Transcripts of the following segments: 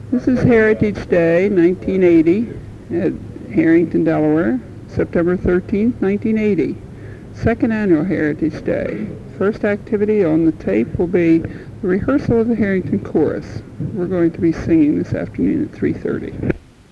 This is Heritage Day, 1980, at Harrington, Delaware, September 13th, 1980. Second annual Heritage Day. First activity on the tape will be the rehearsal of the Harrington Chorus. We're going to be singing this afternoon at 3:30.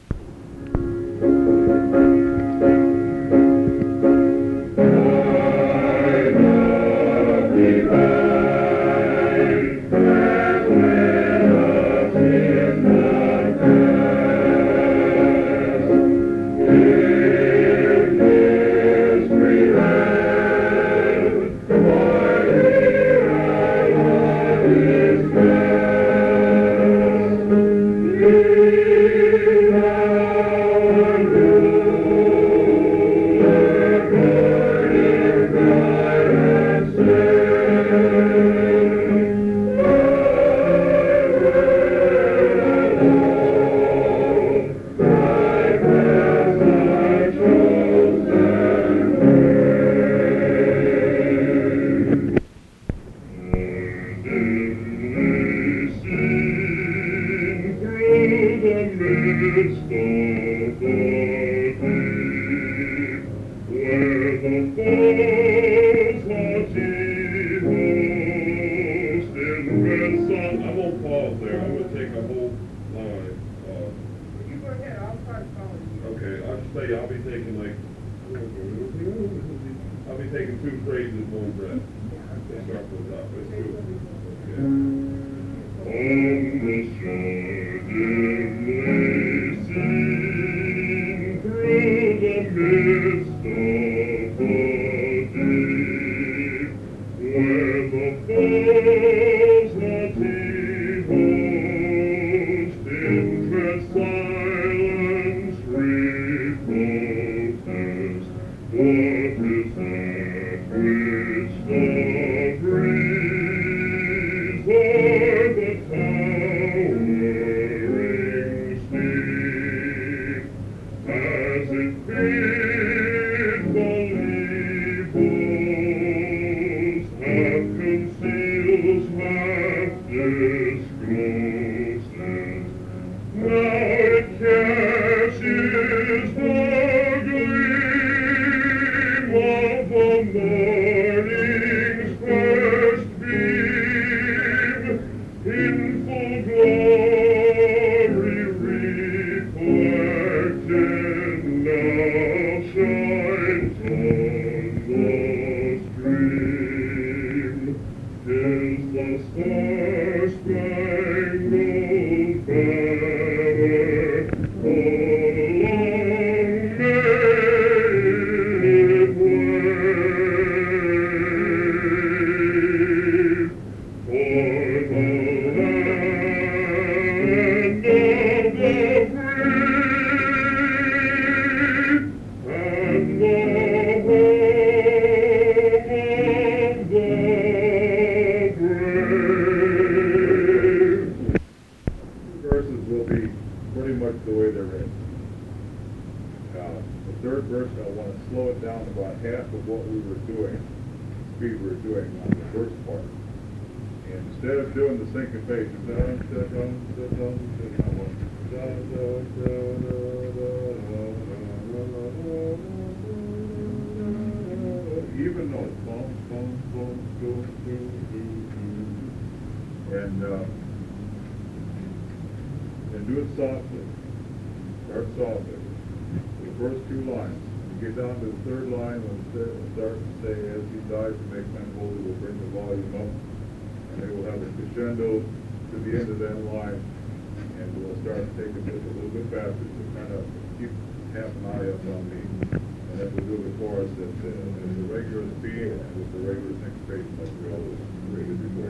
And do it softly. Start softly. The first two lines. You get down to the third line, we'll start to say, as he dies to make men holy, we'll bring the volume up, and then we'll have a crescendo to the end of that line, and we'll start to take it just a little bit faster to kind of keep half an eye up on me, and then we'll do the chorus at the regular speed and with the regular syncopation like we always rated before.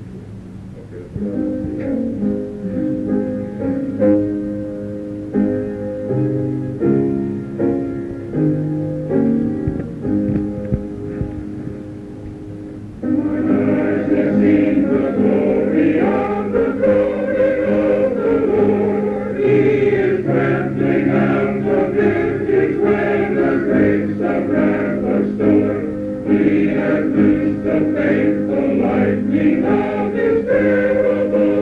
Okay, He has loosed the faithful lightning of his terrible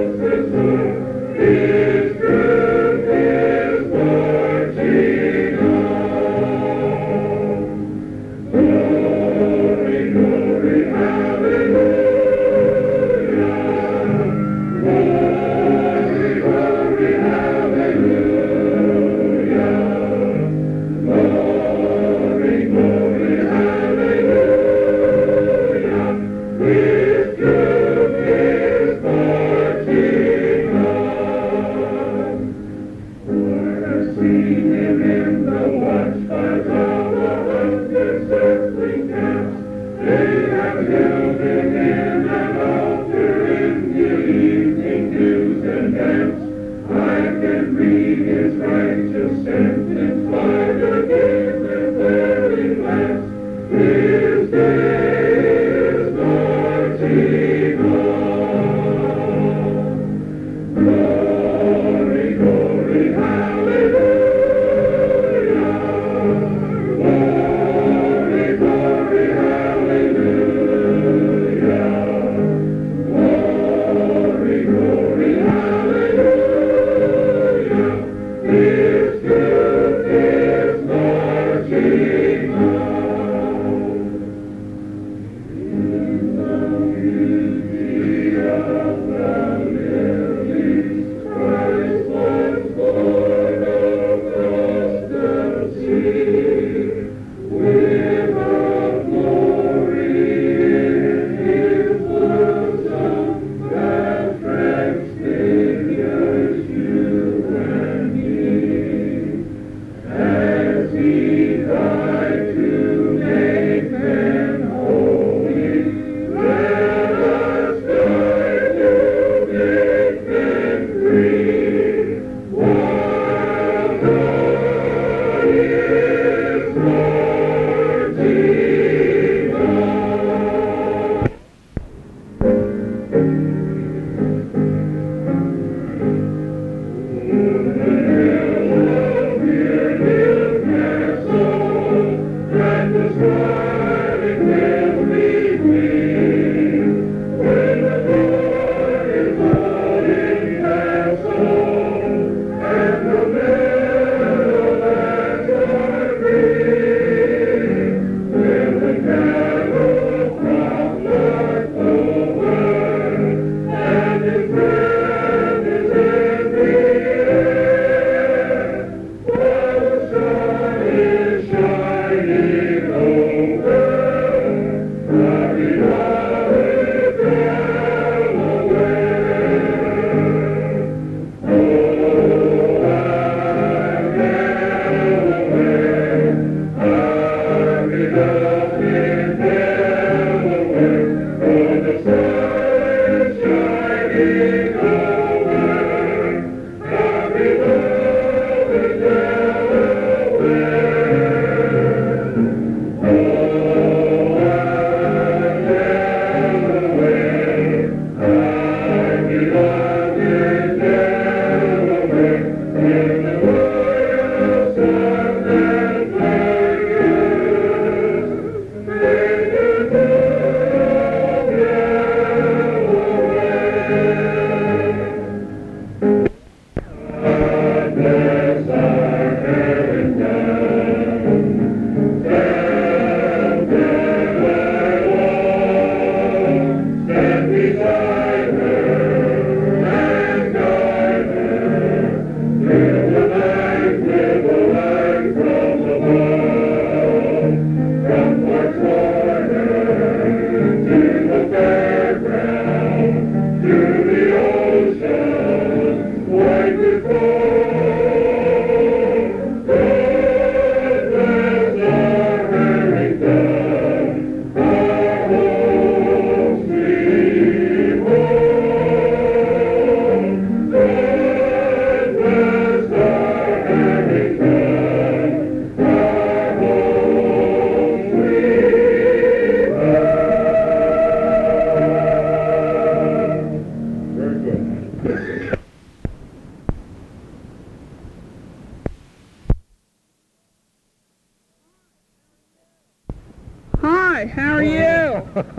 Hi, how are you?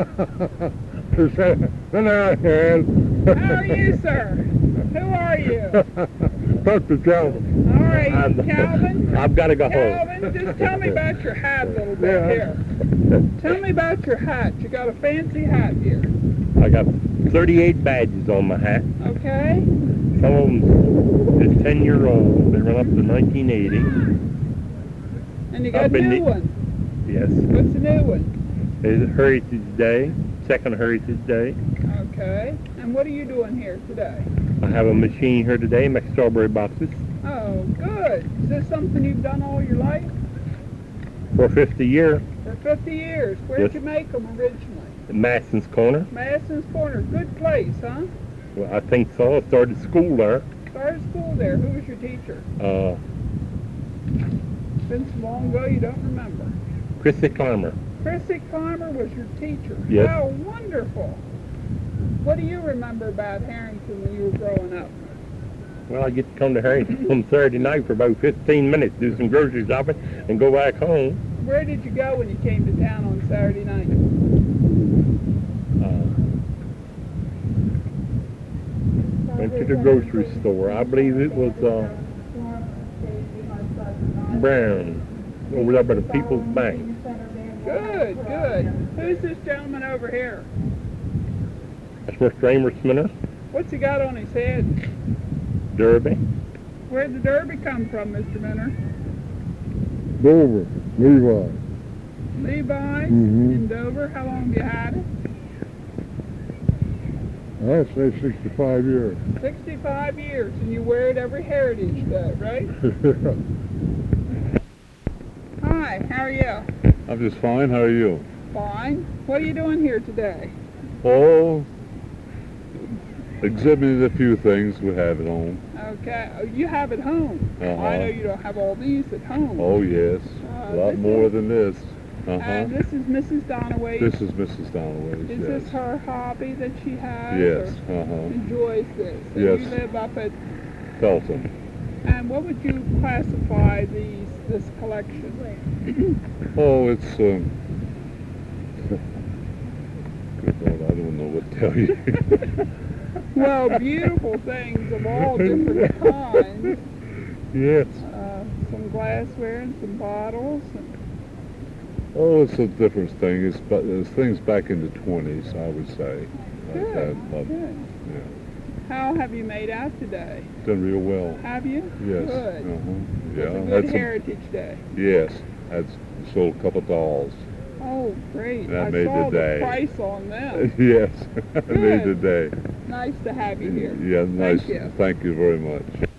How are you, sir? Who are you? Dr. Calvin. All right, Calvin. I've got to go Calvin, home. just tell me about your hat a little bit here. Tell me about your hat. You got a fancy hat here. I got 38 badges on my hat. Okay. Some of them is 10-year-old. They run up to 1980. And you got a new one. Yes. What's the new one? It's Heritage Day, second Heritage Day. Okay. And what are you doing here today? I have a machine here today, make strawberry boxes. Oh, good. Is this something you've done all your life? For 50 years. For 50 years. Where'd Yes. you make them originally? Madison's Corner. Madison's Corner. Good place, huh? Well, I think so. I started school there. started school there, who was your teacher? It's been so long ago you don't remember. Chrissy Clymer. Chrissy Clymer was your teacher. Yes. How wonderful. What do you remember about Harrington when you were growing up? Well, I get to come to Harrington on Saturday night for about 15 minutes, do some grocery shopping, and go back home. Where did you go when you came to town on Saturday night? Went to the grocery store. I believe it was Brown, over there by the People's Bank. Good, good. Who's this gentleman over here? That's Mr. Amos Minner, What's he got on his head? Derby. Where'd the derby come from, Mr. Minner? Dover, Levi. Levi's Mhm. in Dover. How long have you had it? I'd say 65 years. 65 years, and you wear it every Heritage Day, right? Hi, how are you? I'm just fine. How are you? Fine. What are you doing here today? Oh, exhibiting a few things we have at home. Okay. Oh, you have it home. Uh-huh. I know you don't have all these at home. Oh, yes. A lot this more is- than this. And this is Mrs. Donaway. This is Mrs. Donaway's, Is yes. this her hobby that she has? Yes, Or enjoys this? And Yes. you live up at, Felton. and what would you classify this collection? Oh, it's, good Lord, I don't know what to tell you. Well, beautiful things of all different kinds. Yes. Some glassware and some bottles. And Oh, it's a different thing. It's things back in the 20s, I would say. Like good, that, but, good. yeah. How have you made out today? Done real well. Have you? Yes. Good. Yeah. It's a had good some- Heritage Day. Yes. Had sold a couple dolls. Oh, great. That I made saw the day. the price on them. Yes. I made the day. Nice to have you here. Yeah, nice. Thank you. Thank you very much.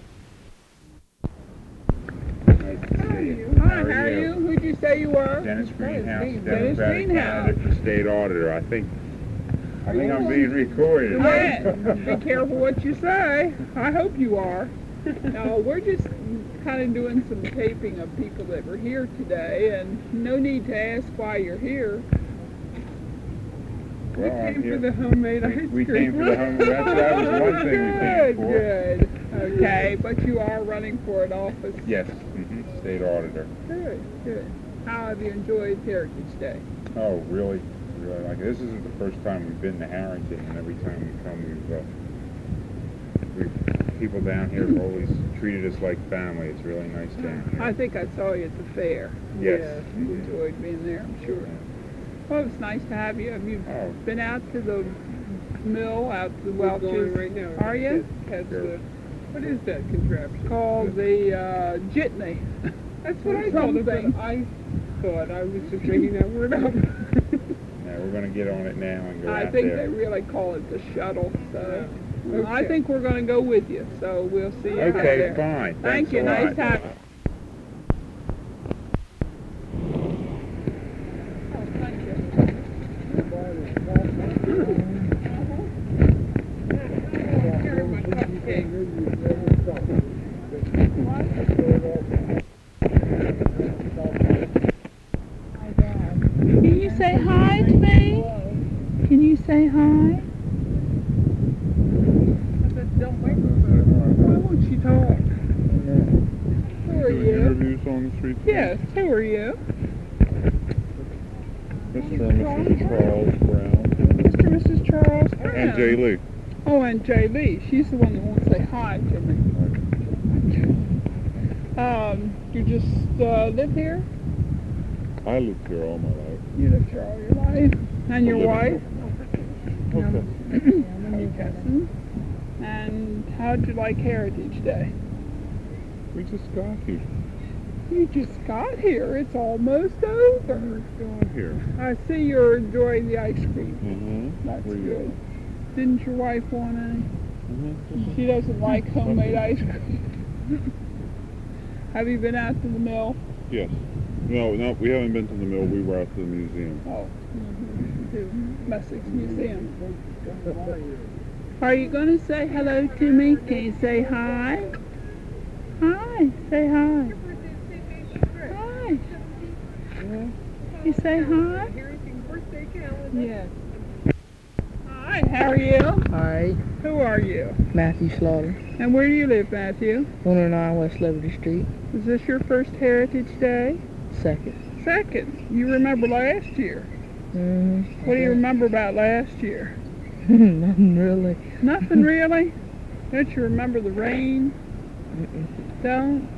Hi, how are you? Who'd you say you were? Dennis Greenhouse, Dennis Democratic Greenhouse. candidate for state auditor. I think I'm being recorded. Yeah, be careful what you say. I hope you are. No, we're just kind of doing some taping of people that were here today, and no need to ask why you're here. Well, I'm Came for here. the homemade ice cream. We came for the home. That was one thing we came for. Good. Okay, but you are running for an office. Yes, state auditor. Good, good. How have you enjoyed Heritage Day? Oh, really, really like it. This isn't the first time we've been to Harrington, and every time we come, we've people down here have always treated us like family. It's really nice down here. I think I saw you at the fair. Yes. Yeah, you enjoyed being there, I'm sure. Well, it's nice to have you. Have you Oh. been out to the mill, out to the Welch's? We're going right now. Are you? Has Sure. the, what is that contraption? Called the jitney. That's what I called it, but something. I thought I was just making that word up. Yeah, we're going to get on it now and go I out think there. they really call it the shuttle. So Okay. I think we're going to go with you. So we'll see you out Okay, there. fine. Thank Thanks you. a Nice lot. to have you. Oh, thank you. Here are my cupcakes. Can you say hi to me? Can you say hi? Why won't she talk? Who are Doing you? interviews on the street? Yes, who are you? Mr. and Mrs. Charles Brown. Mr. and Mrs. Charles Brown. And Jay Lee. Oh, and Jay Lee. She's the one that won't say hi to me. You just live here? I lived here all my life. You lived here all your life? And your wife? Okay. Okay. And how'd you like Heritage Day? We just got here. You just got here. It's almost over. Got here. I see you're enjoying the ice cream. Mm-hmm. That's We good. Didn't your wife want any? Mm-hmm. She doesn't like homemade ice cream. Have you been out to the mill? Yes. No, we haven't been to the mill. We were out to the museum. Oh, to Messick's Museum. Are you going to say hello to me? Can you say hi? Hi. Say hi. Hi. You say hi? Harrington birthday calendar. Yes. Hi, how are you? Hi, Who are you? Matthew Slaughter, And where do you live, Matthew? 109 West Liberty Street, Is this your first Heritage Day? second. Second. You remember last year. Mm-hmm. What do you remember about last year? Nothing really. Nothing really? Don't you remember the rain? Mm-mm. Don't?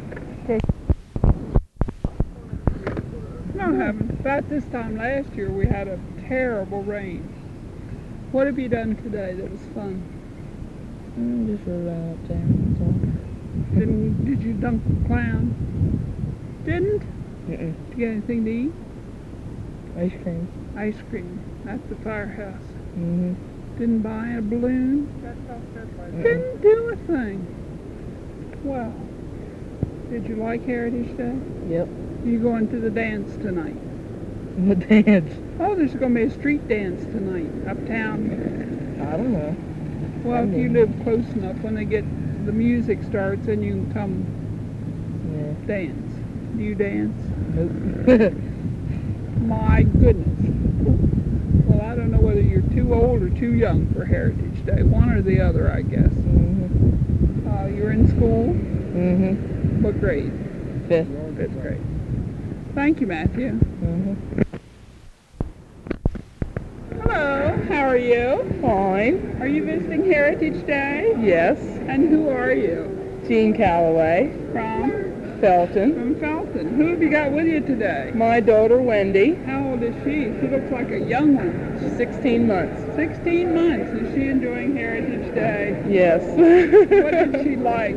No, haven't. About this time last year we had a terrible rain. What have you done today that was fun? Just rode around uptown, Did you dunk the clown? Didn't? that's all. Did you get anything to eat? Ice cream. Ice cream at the firehouse. Mm-hmm. Didn't buy a balloon? Mm-mm. Didn't do a thing. Well, did you like Heritage Day? Yep. You going to the dance tonight? The dance. Oh, there's going to be a street dance tonight uptown. I don't know. Well, if you live close enough, when the music starts, then you can come Yeah. dance. Do you dance? Nope. My goodness. Well, I don't know whether you're too old or too young for Heritage Day. One or the other, I guess. Mm-hmm. You're in school? Mm-hmm. What grade? Fifth. Fifth grade. Thank you, Matthew. Mm-hmm. Hello, how are you? Fine. Are you visiting Heritage Day? Yes. And who are you? Jean Calloway, From? Felton. From Felton. Who have you got with you today? My daughter Wendy, How old is she? She looks like a young one. 16 months. 16 months. Is she enjoying Heritage Day? Yes. What did she like?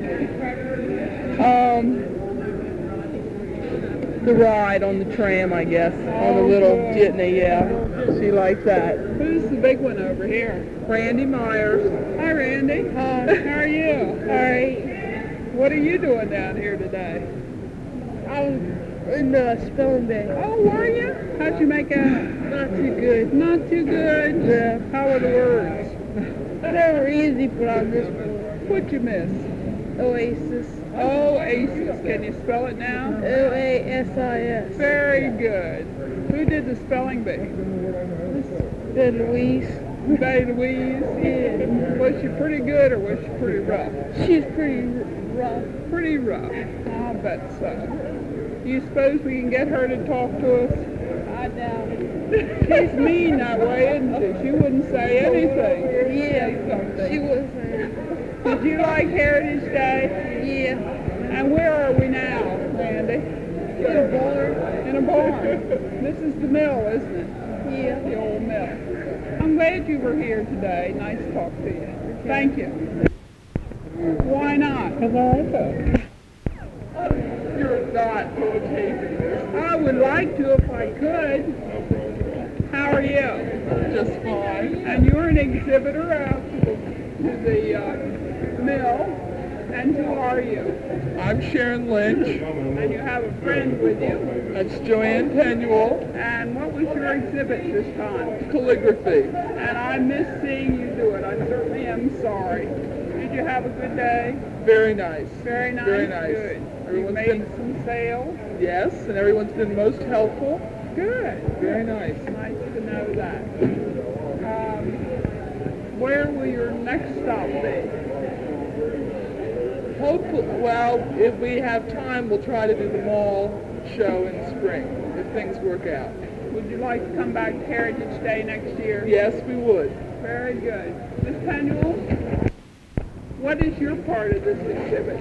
The ride on the tram, I guess. On the Oh, little good. jitney, yeah. She liked that. Who's the big one over here? Randy Myers. Hi, Randy. Hi. How are you? All right. What are you doing down here today? I was in the spelling bee. Oh, were you? How'd you make out? Not too good. Not too good. Yeah. How were the words? They were easy, but I missed one. What'd you miss? Oasis. Oasis. Can you spell it now? Oasis. Very good. Who did the spelling bee? Good Louise. Betty Louise. Yeah. Was she pretty good or was she pretty rough? She's pretty rough. Pretty rough. I'll bet so. Do you suppose we can get her to talk to us? I doubt it. She's mean that way, isn't she? She wouldn't say anything. Say Yeah. something. She was. Did you like Heritage Day? Yeah. And where are we now, Randy? In a barn. In a barn. This is the mill, isn't it? Yeah. The old mill. I'm glad you were here today. Nice to talk to you. Thank you. Why not? Because I like that. You're not taping this. I would like to if I could. How are you? Just fine. And you're an exhibitor out to the mill. And who are you? I'm Sharon Lynch. And you have a friend with you. That's Joanne Penuel. And what was your exhibit this time? Calligraphy. And I miss seeing you do it. I certainly am sorry. Did you have a good day? Very nice. Very nice. Very nice. Good. You Everyone's made been- some sales. Yes, and everyone's been most helpful. Good. Very nice. Nice to know that. Where will your next stop be? Hopefully, well, if we have time, we'll try to do the mall show in spring, if things work out. Would you like to come back to Heritage Day next year? Yes, we would. Very good. Ms. Penuel, what is your part of this exhibit?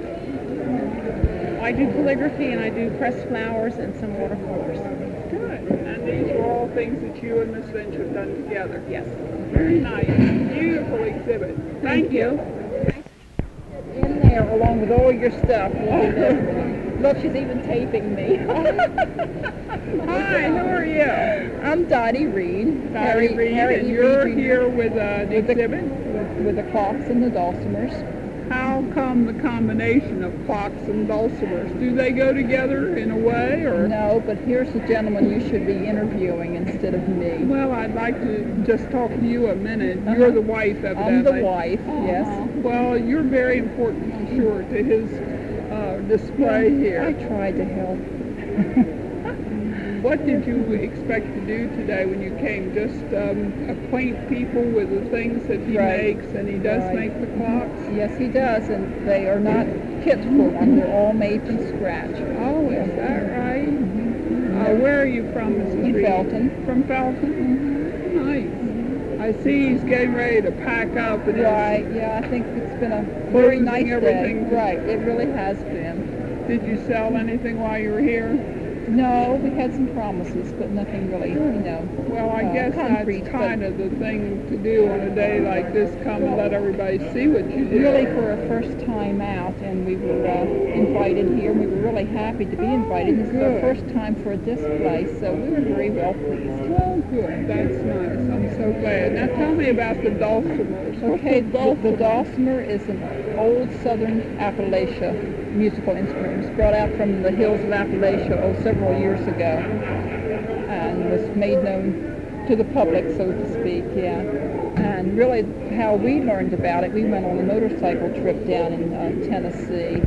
I do calligraphy and I do pressed flowers and some watercolors. Good. And these are all things that you and Miss Lynch have done together? Yes. Very nice. Beautiful exhibit. Thank you. In there along with all your stuff. Look, she's even taping me. Hi, who are you? I'm Dottie Reed. Dottie Reed, and E. you're Reed Jr. here with the exhibit? with the clocks and the dulcimers. How come the combination of clocks and dulcimers? Do they go together in a way, or? No, but here's the gentleman you should be interviewing instead of me. Well, I'd like to just talk to you a minute. You're the wife, evidently. I'm the wife, yes. Well, you're very important, I'm sure, to his display I here. tried to help. What did you expect to do today when you came? Just acquaint people with the things that he Right. makes, and he does Right. make the clocks? Yes, he does, and they are not kit form. They're all made from scratch. Oh, is that right? Where are you from, Mrs. In Reed? Felton. From Felton? Nice. I see he's getting ready to pack up. And Right, yeah, I think it's been a very Closing nice everything. day. Right, it really has been. Did you sell anything while you were here? No, we had some promises, but nothing really, Well, I guess concrete, that's kind of the thing to do on a day like this. Come and let everybody see what you do. really for a first time out, and we were invited here. We were really happy to be invited. This is our Good. first time for a display, so we were very well pleased. Well, good. That's nice. I'm so glad. Now tell me about the dulcimers. Okay, the dulcimer is an old southern Appalachia musical instrument. It was brought out from the hills of Appalachia several years ago and was made known to the public, so to speak, yeah. And really how we learned about it, we went on a motorcycle trip down in Tennessee,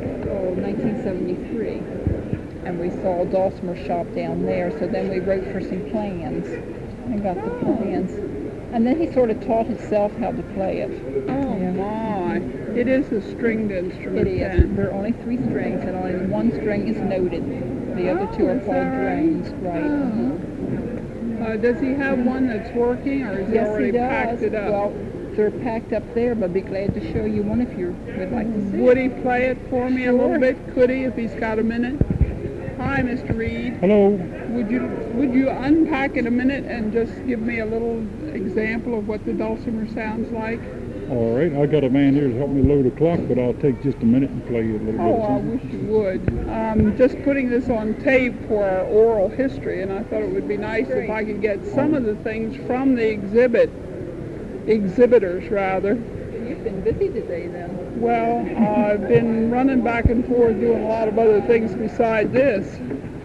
1973. And we saw a dulcimer shop down there, so then we wrote for some plans and got the plans. And then he sort of taught himself how to play it. Oh Yeah. my! It is a stringed instrument. It is. Then. There are only 3 strings, and only one string is noted. The other 2 are is called that right? drones, right? Does he have one that's working, or has he Yes, already he does. packed it up? Well, they're packed up there, but I'd be glad to show you one if you would like to see Would it. he play it for me a little Sure. bit? Could he, if he's got a minute? Hi, Mr. Reed. Hello. Would you unpack it a minute and just give me a little example of what the dulcimer sounds like? All right, I got a man here to help me load a clock, but I'll take just a minute and play you a little bit Oh, of I something. wish you would. Just putting this on tape for our oral history, and I thought it would be nice if I could get some of the things from the exhibitors rather. You've been busy today, then. Well, I've been running back and forth doing a lot of other things beside this.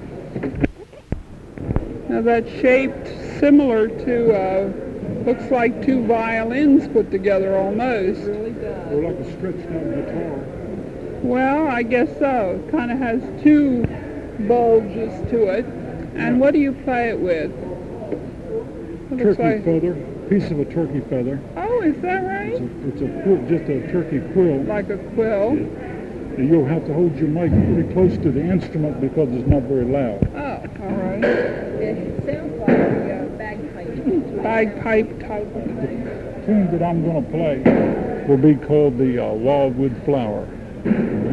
Now that's shaped similar to, looks like 2 violins put together almost. It really does. Or like a stretched out guitar. Well, I guess so. It kind of has 2 bulges to it. And what do you play it with? It looks Turkey like- feather, piece of a turkey feather. Oh, is that right? It's a quill, just a turkey quill. Like a quill. And you'll have to hold your mic pretty close to the instrument because it's not very loud. Oh, all right. It sounds like a bagpipe. Bagpipe type of thing. The tune that I'm going to play will be called the Wildwood Flower. All right?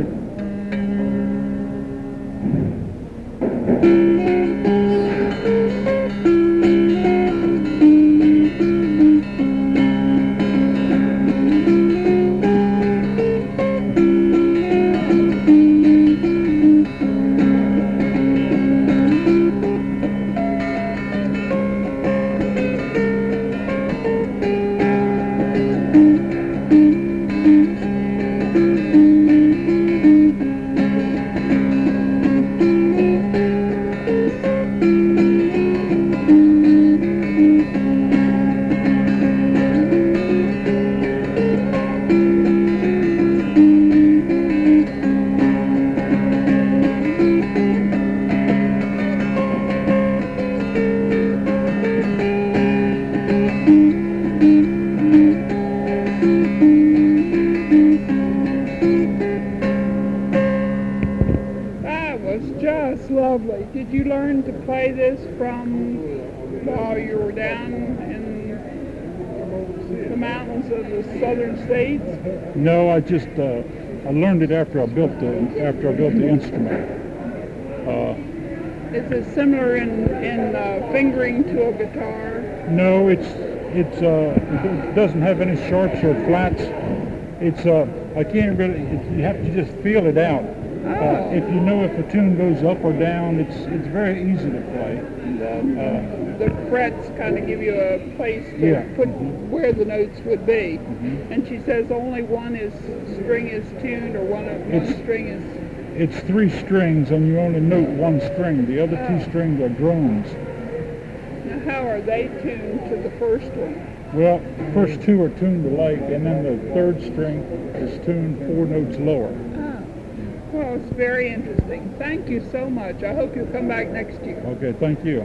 That was just lovely. Did you learn to play this from while you were down in the mountains of the southern states? No, I just I learned it after I built the instrument. Is it similar in fingering to a guitar? No, it doesn't have any sharps or flats. It's I can't really. You have to just feel it out. If you know if a tune goes up or down, it's very easy to play. The frets kind of give you a place to Yeah. put where the notes would be. Mhm. And she says only one string is tuned, or one It's- string is. It's 3 strings, and you only note 1 string. The other 2 Oh. strings are drones. Now, how are they tuned to the first one? Well, the first 2 are tuned alike, and then the 3rd string is tuned 4 notes lower. Oh, well, it's very interesting. Thank you so much. I hope you'll come back next year. Okay, thank you.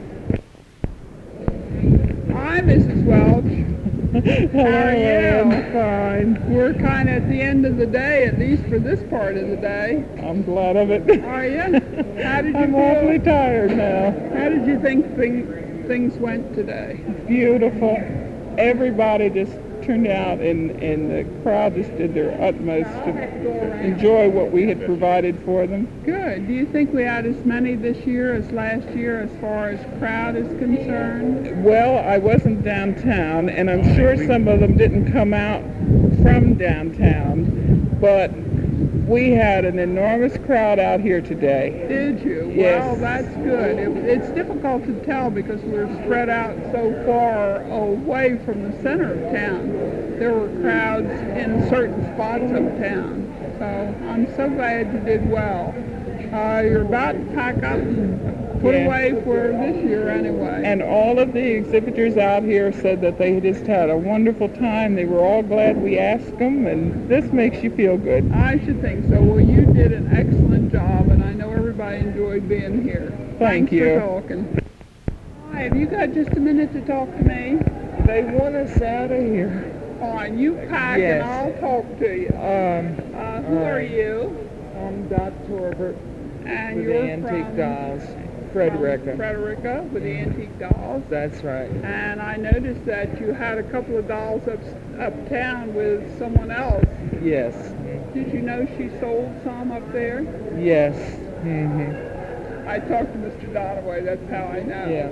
Hi, Mrs. Welch. Hello, How are you? I'm fine. We're kind of at the end of the day, at least for this part of the day. I'm glad of it. Are you? How did you I'm feel? awfully tired now. How did you think things went today? Beautiful. Everybody just turned out, and the crowd just did their utmost to enjoy what we had provided for them. Good. Do you think we had as many this year as last year as far as crowd is concerned? Well, I wasn't downtown, and I'm sure some of them didn't come out from downtown, but we had an enormous crowd out here today. Did you? Yes. Well, that's good. It's difficult to tell because we're spread out so far away from the center of town. There were crowds in certain spots of town. So I'm so glad you did well. You're about to pack up and put Yeah. away for this year anyway. And all of the exhibitors out here said that they just had a wonderful time. They were all glad we asked them, and this makes you feel good. I should think so. Well, you did an excellent job, and I know everybody enjoyed being here. Thank Thanks you. for talking. Hi, have you got just a minute to talk to me? They want us out of here. Fine, you pack Yes. and I'll talk to you. Who are you? I'm Dot Torbert And with you're the Antique from Dolls. Frederica. Frederica with the Antique Dolls. That's right. And I noticed that you had a couple of dolls uptown with someone else. Yes. Did you know she sold some up there? Yes. Mm-hmm. I talked to Mr. Donaway, that's how I know. Yeah.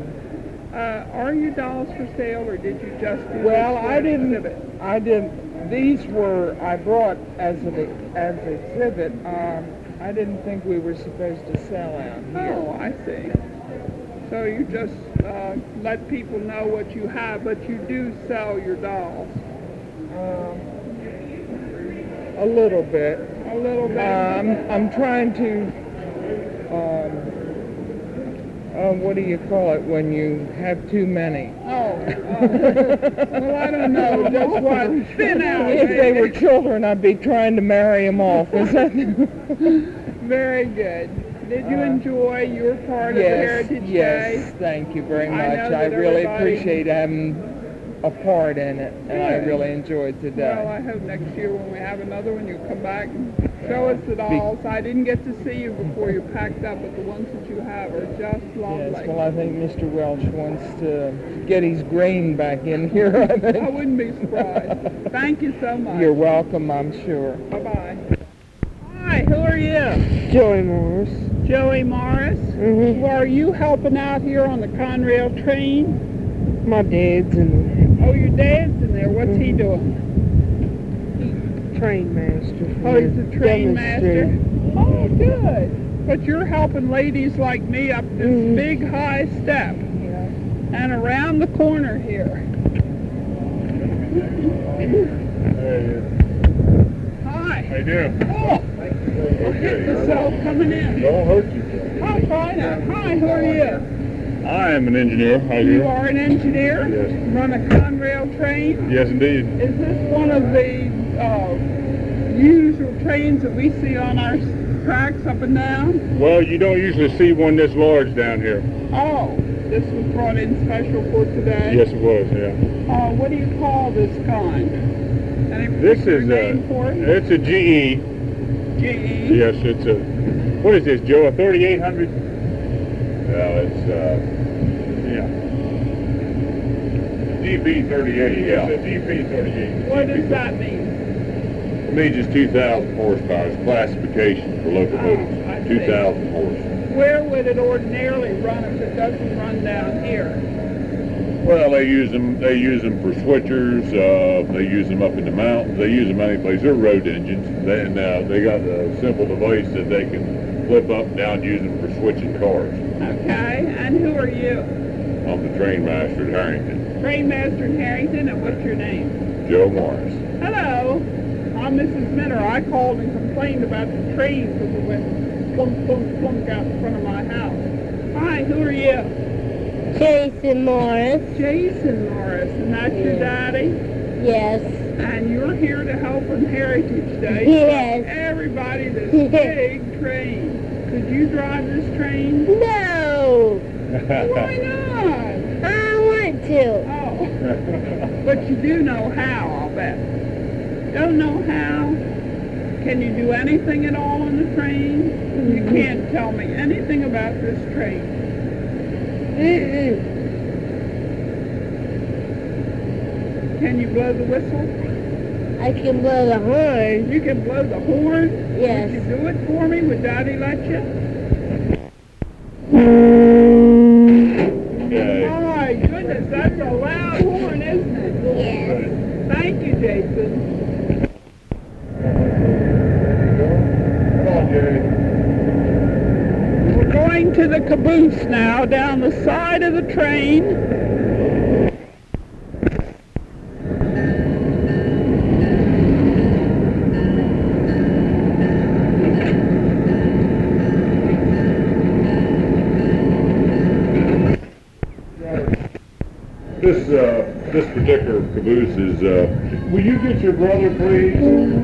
Are your dolls for sale, or did you just do Well, this for I an didn't. exhibit? I didn't. These were I brought as an exhibit. I didn't think we were supposed to sell out here. Oh, I see. So you just let people know what you have, but you do sell your dolls. A little bit. A little bit. I'm trying to. What do you call it when you have too many? Well, I don't know just what. Thin out. If they were baby. children, I'd be trying to marry them off. Is that? Very good. Did you enjoy your part of the Heritage yes. Day? Thank you very I much. know I that really everybody- appreciate having a part in it, and I Good. really enjoyed Well, today. I hope next year when we have another one, you'll come back and show us the dolls. I didn't get to see you before you packed up, but the ones that you have are just lovely. Yes, well, I think Mr. Welch wants to get his grain back in here, I I think. wouldn't be surprised. Thank you so much. You're welcome, I'm sure. Bye-bye. Hi, who are you? Joey Morris. Joey Morris. Mm-hmm. Well, are you helping out here on the Conrail train? My dad's in Oh, your dad's in there. What's he doing? the train master. Oh, he's a train master? Oh, good. But you're helping ladies like me up this big high step. And around the corner here. Hi. How you doing? Oh, I'll hit the cell coming in. Don't hurt you. I'll try not. Hi, who are you? I am an engineer. How You are an engineer? Yes. Run a Conrail train? Yes, indeed. Is this one of the usual trains that we see on our tracks up and down? Well, you don't usually see one this large down here. Oh, this was brought in special for today? Yes, it was, yeah. What do you call this kind? Any This particular is name for it? it's a GE. GE? Yes, it's a, what is this, Joe, a 3800? Well, it's, yeah. DP38, yeah. It's a DP38. What does that mean? It means it's 2,000 horsepower. It's classification for locomotives. Oh, I see. 2,000 horse. Where would it ordinarily run if it doesn't run down here? Well, they use them. They use them for switchers. They use them up in the mountains. They use them any place. They're road engines. Then they got a simple device that they can flip up and down, use them for switching cars. Okay, and who are you? I'm the train master at Harrington, Train Master in Harrington, and what's your name? Joe Morris. Hello, I'm Mrs. Minner. I called and complained about the train because it went plunk, plunk, plunk out in front of my house. Hi, who are you? Jason Morris. Jason Morris, and that's your daddy? Yes. And you're here to help on Heritage Day. Yes. Everybody, this big train. Could you drive this train? No. Why not? I want to. Oh. But you do know how, I'll bet. Don't know how? Can you do anything at all on the train? You can't tell me anything about this train. Can you blow the whistle? I can blow the horn. You can blow the horn? Yes. Would you do it for me? Would Daddy let you? Okay. My goodness, that's a loud horn, isn't it? Yes. Thank you, Jason. Come on, Jerry. We're going to the caboose now, down the side of the train. This particular caboose is, will you get your brother, please?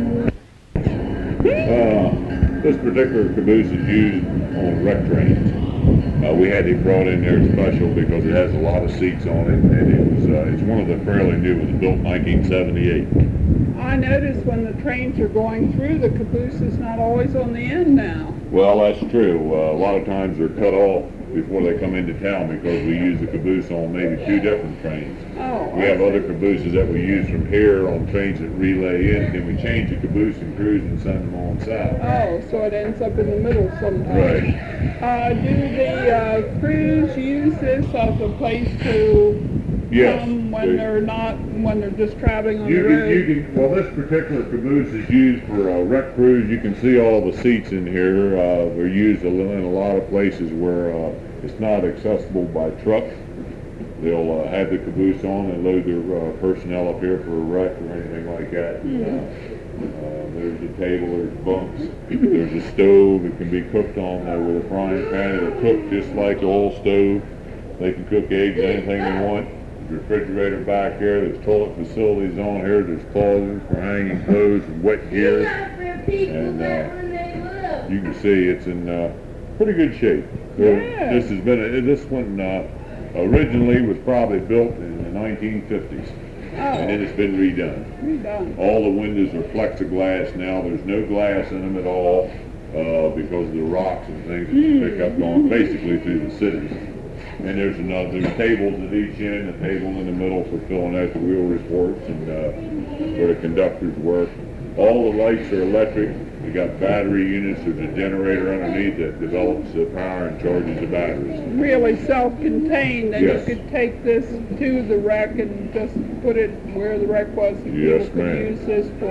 This particular caboose is used on wreck trains. We had it brought in there special because it has a lot of seats on it, and it's one of the fairly new. It was built in 1978. I notice when the trains are going through, the caboose is not always on the end now. Well, that's true. A lot of times they're cut off before they come into town because we use the caboose on maybe 2 different trains. Oh, We have other cabooses that we use from here on trains that relay in, then we change the caboose and cruise and send them on south. Oh, so it ends up in the middle sometimes. Right. Do the crews use this as a place to Yes. come when they're just traveling on You the can, road? well, this particular caboose is used for a wreck cruise. You can see all the seats in here. They're used in a lot of places where it's not accessible by truck. They'll have the caboose on and load their personnel up here for a wreck or anything like that. There's a table, there's bunks, there's a stove. It can be cooked on with a frying pan. It'll cook just like the oil stove. They can cook eggs, anything they want. Refrigerator back here. There's toilet facilities on here. There's closets for hanging clothes and wet gear. And you can see it's in pretty good shape. Yeah. This one originally was probably built in the 1950s, and then it's been redone. Redone. All the windows are plexiglass now. There's no glass in them at all because of the rocks and things that you pick up going basically through the cities. And there's tables at each end, a table in the middle for filling out the wheel reports and where the conductors work. All the lights are electric. We got battery units. There's a generator underneath that develops the power and charges the batteries. Really self-contained, and Yes. you could take this to the wreck and just put it where the wreck was, and Yes, people could ma'am. use this for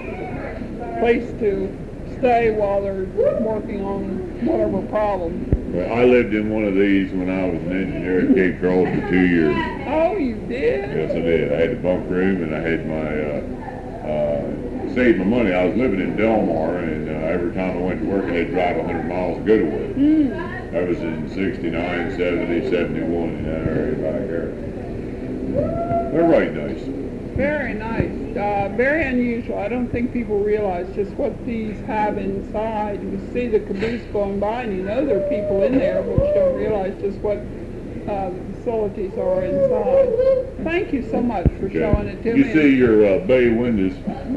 a place to stay while they're working on whatever problem. Well, I lived in one of these when I was an engineer at Cape Charles for 2 years. Oh, you did? Yes, I did. I had the bunk room and I had my, saved my money. I was living in Delmar, and every time I went to work, I had to drive 100 miles to go to work. That was in 69, 70, 71 in that area back there. They're right nice. Very nice. Very unusual. I don't think people realize just what these have inside. You see the caboose going by, and you know there are people in there, but you don't realize just what the facilities are inside. Thank you so much for showing it to You me. see your bay windows.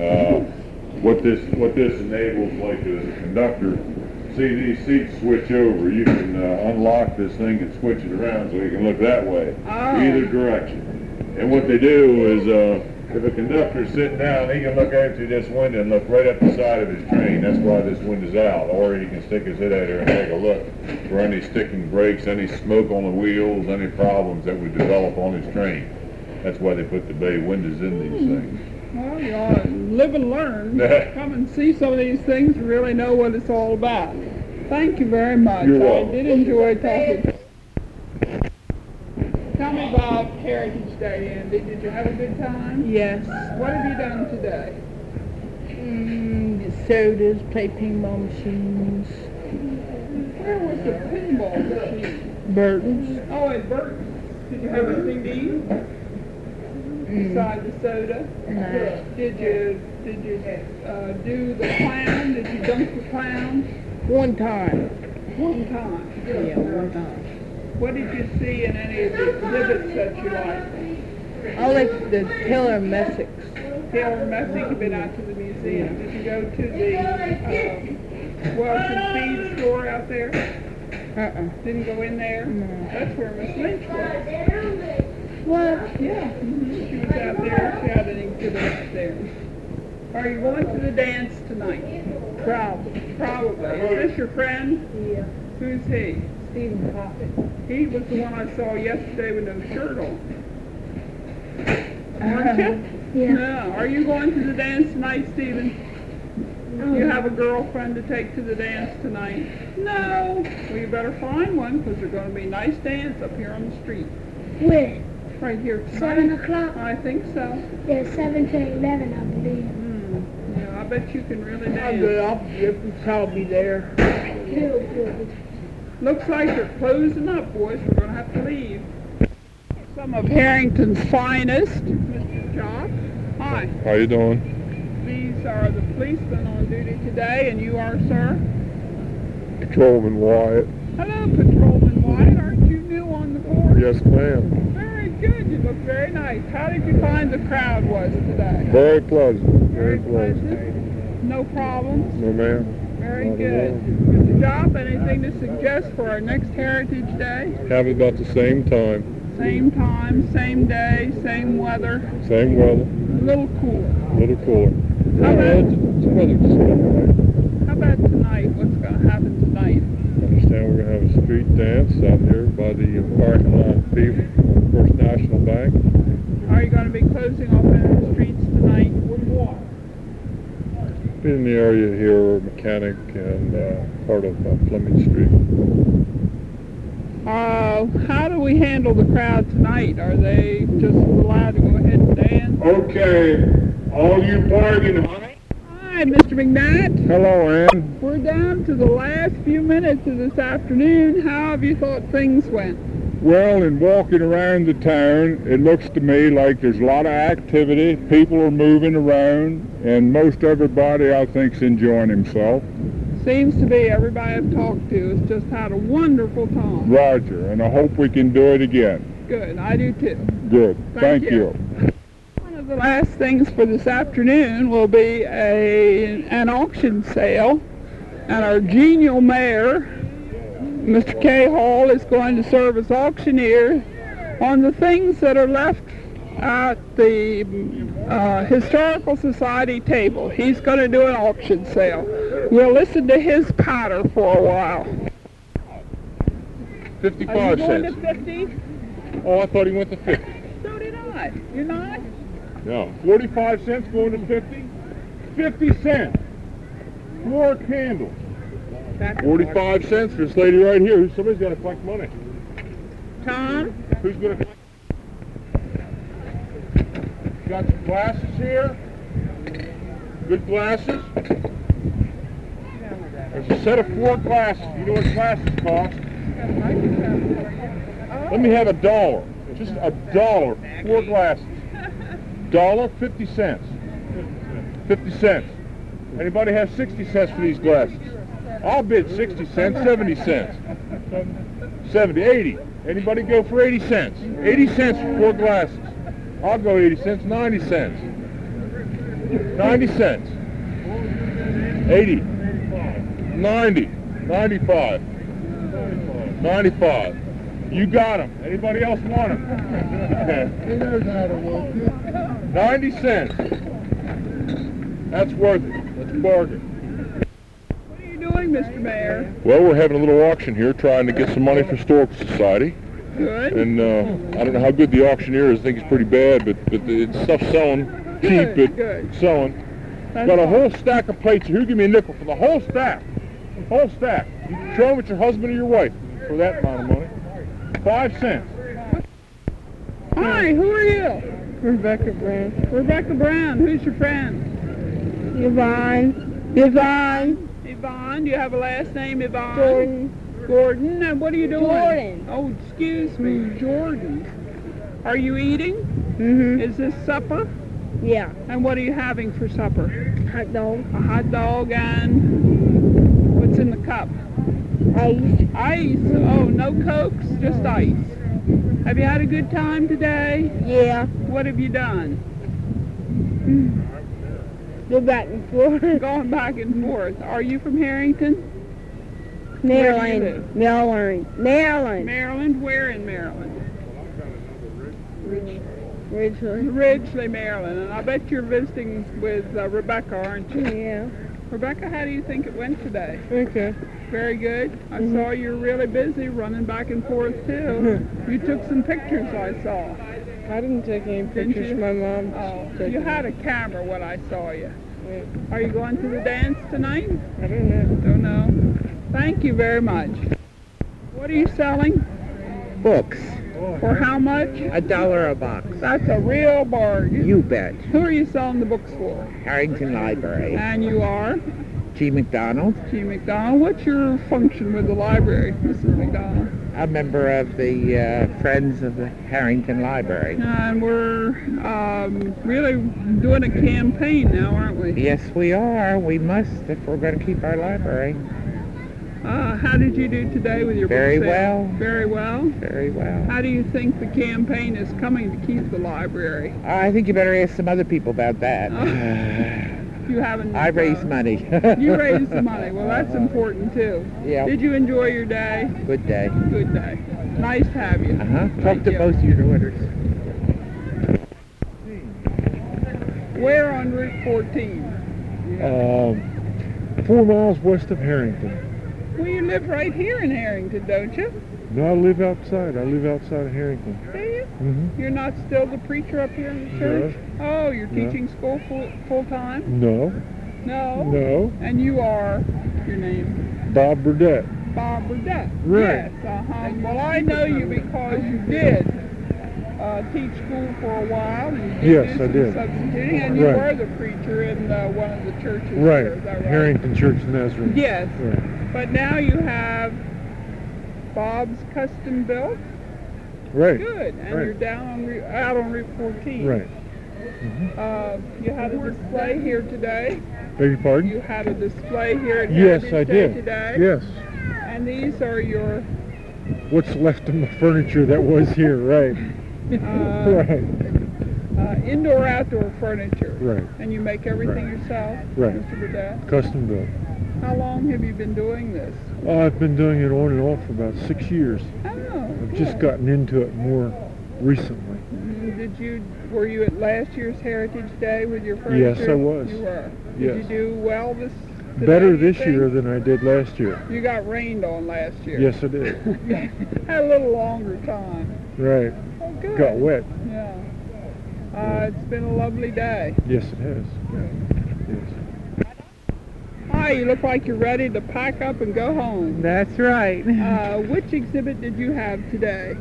What this enables, like as a conductor, see these seats switch over. You can unlock this thing and switch it around so you can look that way, Oh. either direction. And what they do is If a conductor's sitting down, he can look out through this window and look right up the side of his train. That's why this window's out. Or he can stick his head out there and take a look for any sticking brakes, any smoke on the wheels, any problems that would develop on his train. That's why they put the bay windows in these things. Well, you ought to live and learn. Come and see some of these things and really know what it's all about. Thank you very much. You're I welcome. did enjoy talking to you. Tell me about Heritage Day, Andy. Did you have a good time? Yes. What have you done today? Sodas, play pinball machines. Where was the pinball machine? Burton's. Oh, at Burton's. Did you have anything to eat? Beside the soda? No. Did you do the clown? Did you dunk the clown? One time. One time. Yeah, one time. What did you see in any of the exhibits that you liked? I like the Taylor Messick's. Taylor Messick, you've been out to the museum. Did you go to the Welch and Feed store out there? Didn't go in there? No. That's where Miss Lynch was. What? Yeah, she was out there. She had an exhibit out there. Are you going to the dance tonight? Probably. Probably. Is this your friend? Yeah. Who's he? Stephen Poppet. He was the one I saw yesterday with no shirt on. Aren't you? Yeah. No. Are you going to the dance tonight, Stephen? You have a girlfriend to take to the dance tonight? No. Well, you better find one because there's going to be a nice dance up here on the street. Where? Right here tonight. 7 o'clock? I think so. Yeah, 7 to 11, I believe. Yeah, I bet you can really I'll dance. probably be there. Good. Looks like they're closing up, boys. We're going to have to leave. Some of Harrington's finest, Mr. Jock. Hi. How you doing? These are the policemen on duty today, and you are, sir? Patrolman Wyatt. Hello, Patrolman White. Aren't you new on the force? Yes, ma'am. Very good. You look very nice. How did you find the crowd was today? Very pleasant. Very pleasant. No problems? No, ma'am. Very Not at good. all. Mr. Jopp, anything to suggest for our next Heritage Day? Have it about the same time. Same time, same day, same weather, Same weather. a little cool. A little cooler. How about, The weather's just about right. how about tonight? What's going to happen tonight? I understand we're going to have a street dance out here by the parking lot of people on First National Bank. Are you going to be closing off any of the streets tonight? With what? Been in the area here, Mechanic and part of Fleming Street. How do we handle the crowd tonight? Are they just allowed to go ahead and dance? Okay, all you bargain hunters. Hi, Mr. McKnight. Hello, Ann. We're down to the last few minutes of this afternoon. How have you thought things went? Well, in walking around the town, it looks to me like there's a lot of activity. People are moving around, and most everybody, I think, is enjoying himself. Seems to be everybody I've talked to has just had a wonderful time. Roger, and I hope we can do it again. Good, I do too. Good. Thank Thank you. you. One of the last things for this afternoon will be an auction sale, and our genial mayor, Mr. K. Hall, is going to serve as auctioneer on the things that are left at the Historical Society table. He's going to do an auction sale. We'll listen to his patter for a while. 55 Are you going to cents. 50? Oh, I thought he went to 50. So did I. You're not? No. 45 cents going to 50? 50 cents. 4 candles. 45 cents for this lady right here. Somebody's got to collect money. Tom? Who's going to collect? Got some glasses here. Good glasses. There's a set of 4 glasses. You know what glasses cost? Let me have $1. Just $1. 4 glasses. $1.50. 50 cents. Anybody have 60 cents for these glasses? I'll bid 60 cents, 70 cents. 70, 80. Anybody go for 80 cents? 80 cents for 4 glasses. I'll go 80 cents, 90 cents. 90 cents. 80. 90. 95. 95. You got them. Anybody else want them? He knows how to work it. 90 cents. That's worth it. That's a bargain. What are you doing, Mr. Mayor? Well, we're having a little auction here, trying to get some money for Historical Society. Good. And I don't know how good the auctioneer is. I think it's pretty bad, but the stuff's selling cheap, Good, but good. it's selling. That's Got a fine. whole stack of plates here. Give me a nickel for the whole stack. Whole stack. You can show them with your husband or your wife for that amount of money. 5 cents. Hi, who are you? Rebecca Brown. Rebecca Brown. Who's your friend? Yvonne. Yvonne. Do you have a last name, Yvonne? Jordan. Gordon. And what are you doing? Jordan. Oh, excuse me, Jordan. Are you eating? Mm-hmm. Is this supper? Yeah. And what are you having for supper? Hot dog. A hot dog and what's in the cup? Ice. Ice. Oh, no Cokes, just ice. Have you had a good time today? Yeah. What have you done? Go back and forth. Going back and forth. Are you from Harrington? Where do you live? Maryland. Maryland? Where in Maryland? Ridgely. Ridgely, Maryland. And I bet you're visiting with Rebecca, aren't you? Yeah. Rebecca, how do you think it went today? Okay. Very good. I saw you were really busy running back and forth too. You took some pictures, I saw. I didn't take any Didn't pictures. you? My mom. Oh, took you them. had a camera when I saw you. Yeah. Are you going to the dance tonight? I don't know. Don't know. Thank you very much. What are you selling? Books. For how much? $1 a box. That's a real bargain. You bet. Who are you selling the books for? Harrington Library. And you are? G. McDonald. G. McDonald. What's your function with the library, Mrs. McDonald? A member of the Friends of the Harrington Library. And we're really doing a campaign now, aren't we? Yes, we are. We must if we're going to keep our library. How did you do today with your Very book sale? well. Very well? Very well. How do you think the campaign is coming to keep the library? I think you better ask some other people about that. You haven't... I raise money. You raised the money. Well, that's important, too. Yeah. Did you enjoy your day? Good day. Good day. Nice to have you. Talk Thank to you. both your daughters. Where on Route 14? 4 miles west of Harrington. Well, you live right here in Harrington, don't you? No, I live outside. I live outside of Harrington. Do you? Mm-hmm. You're not still the preacher up here in the church? Oh, you're No. teaching school full time? No. No? And you are, your name? Bob Burdette. Bob Burdette. Right. Yes, Well, I know you because you did teach school for a while. And you Yes, do I some did. substituting, and you Right. were the preacher in one of the churches here, Right. is that right? Harrington Church of Nazareth. Yes. Right. But now you have Bob's Custom Built. Right. Good. And Right. you're out on Route 14. Right. You had a display here today. Beg your pardon? You had a display here at Yes, Heritage I Day did. today. Yes. And these are your What's left of the furniture that was here, right. Right. indoor-outdoor furniture. Right. And you make everything Right. yourself, Right. Mr. Burdette? Custom built. How long have you been doing this? I've been doing it on and off for about 6 years. Oh, I've just good. gotten into it more recently. Were you at last year's Heritage Day with your furniture? Yes, I was. You were. Yes. Did you do well today, Better you this think? year than I did last year. You got rained on last year. Yes, I did. Had a little longer time. Right. Oh, good. Got wet. Yeah. It's been a lovely day. Yes, it has. Yes. Hi, you look like you're ready to pack up and go home. That's right. Which exhibit did you have today?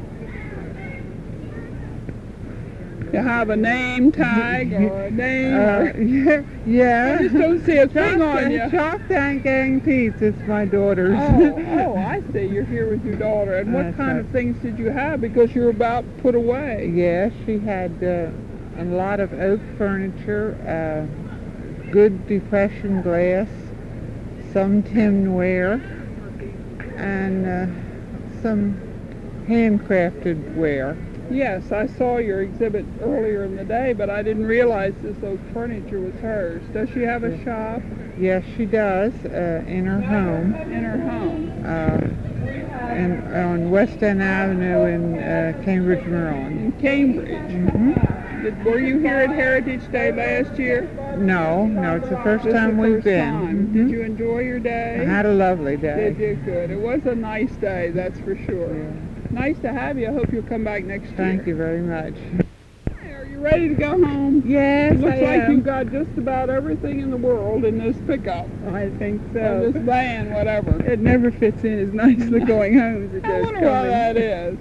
You have a name tag or a name? Yeah. I just don't see a thing on you. Shop Tank Antiques. It's my daughter's. Oh, I see. You're here with your daughter. And what That's kind right. of things did you have? Because you're about put away. Yes, she had a lot of oak furniture, good depression glass, some tinware, and some handcrafted ware. Yes, I saw your exhibit earlier in the day, but I didn't realize this oak furniture was hers. Does she have a shop Yes, she does, in her home. in her home? and on West End Avenue in Cambridge, Maryland. In Cambridge. Were you here at Heritage Day last year? No, it's the first This is time the we've first been. time. Did you enjoy your day? I had a lovely day. Did you? Good. It was a nice day, that's for sure. Nice to have you. I hope you'll come back next year. Thank you very much. Hey, are you ready to go home? Yes, It looks I like am. you've got just about everything in the world in this pickup. I think Or this van, whatever. It never fits in as nicely going home as it I does wonder why coming. that is.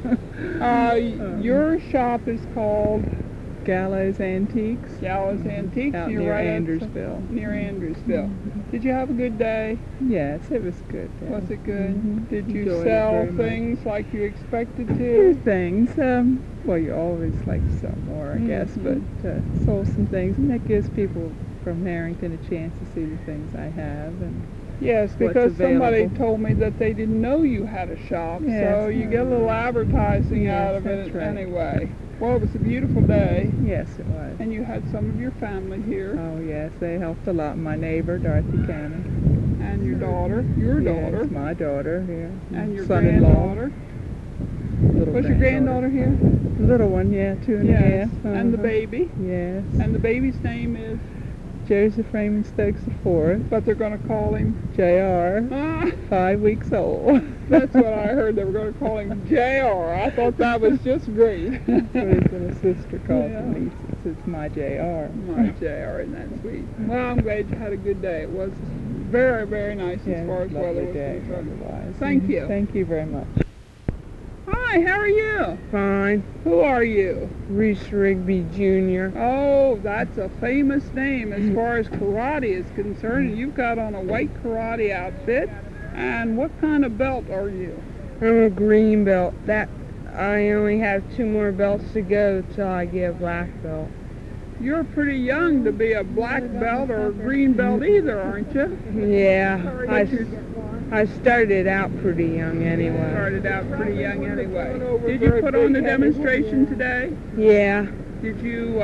Your shop is called Gallows Antiques Gallows Antiques. out You're near right outside- Andersville. Near Andersville. Did you have a good day? Yes, it was good. Was it good? Did you Enjoyed it sell very much. things like you expected Few to? things. Well, you always like to sell more, I guess, but sold some things, and that gives people from Harrington a chance to see the things I have. And Yes, what's because somebody available. told me that they didn't know you had a shop, Yes. so you get a little advertising Yes, out of that's it right. anyway. Well, it was a beautiful day, yes, it was. and you had some of your family here, Oh, yes, they helped a lot. My neighbor, Dorothy Cannon. and your daughter, your daughter, Yes, my daughter here. and your son-in-law. granddaughter. Little Was your granddaughter here? Little one, yeah, 2.5. And the baby. Yes. And the baby's name is, Joseph Raymond Stokes IV, but they're going to call him. J.R., Ah, 5 weeks old. that's what I heard. They were going to call him J.R. I thought that was just great. That's what his little sister calls Yeah. him. He says, it's my J.R. My J.R. Isn't that sweet? Well, I'm glad you had a good day. It was very, very nice Yeah, as far as lovely weather was day concerned. otherwise. Thank you. Thank you very much. Hi, how are you? Fine. Who are you? Reese Rigby Jr. Oh, that's a famous name as far as karate is concerned. And you've got on a white karate outfit. And what kind of belt are you? I'm a green belt. That I only have 2 more belts to go till I get a black belt. You're pretty young to be a black belt or a green belt either, aren't you? Yeah, But you I started out pretty young anyway. started out pretty young anyway. Did you put on the demonstration today? Yeah, Did you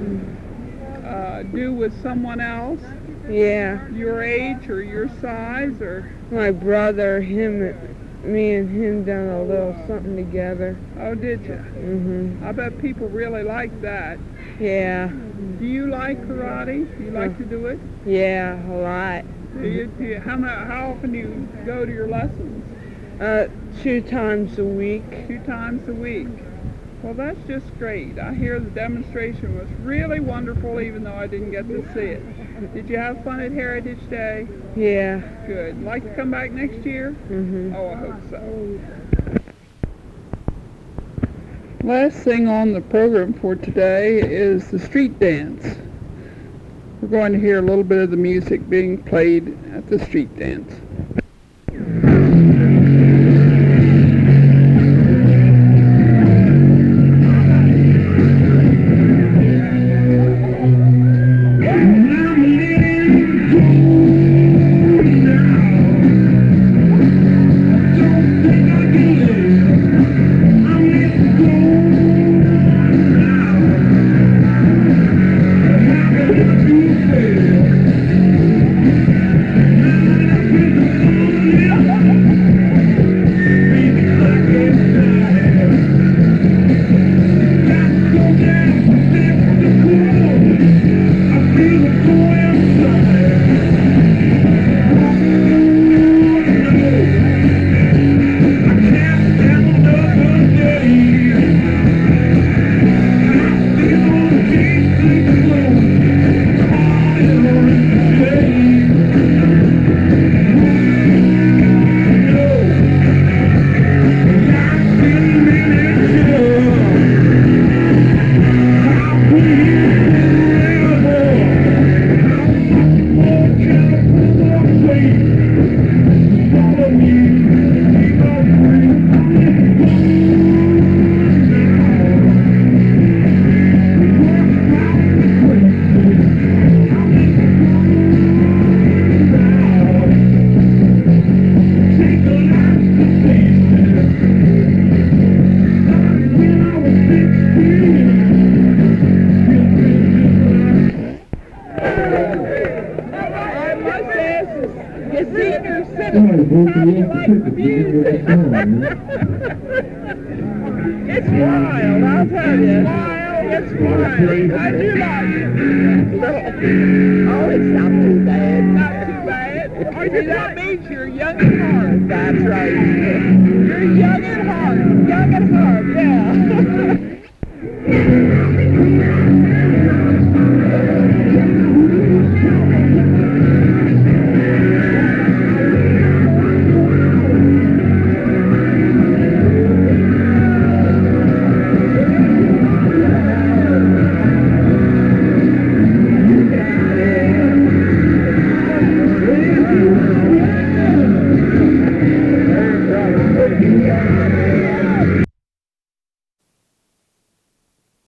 do with someone else, yeah. your age or your size, or? My brother, me and him done a little something together. Oh, did you? I bet people really like that. Yeah, Do you like karate? Do you like to do it? yeah, a lot. How often do you go to your lessons? 2 times a week. 2 times a week. Well, that's just great. I hear the demonstration was really wonderful, even though I didn't get to see it. Did you have fun at Heritage Day? Yeah. Good. Like to come back next year? Oh, I hope so. Last thing on the program for today is the street dance. We're going to hear a little bit of the music being played at the street dance. Thank you. You senior citizens, how do you like the music? It's wild, I'll tell you. It's wild. I do like it. Oh, it's not too bad. Not too bad. Oh, that means you're young at heart. That's right. You're young at heart. Young at heart, yeah.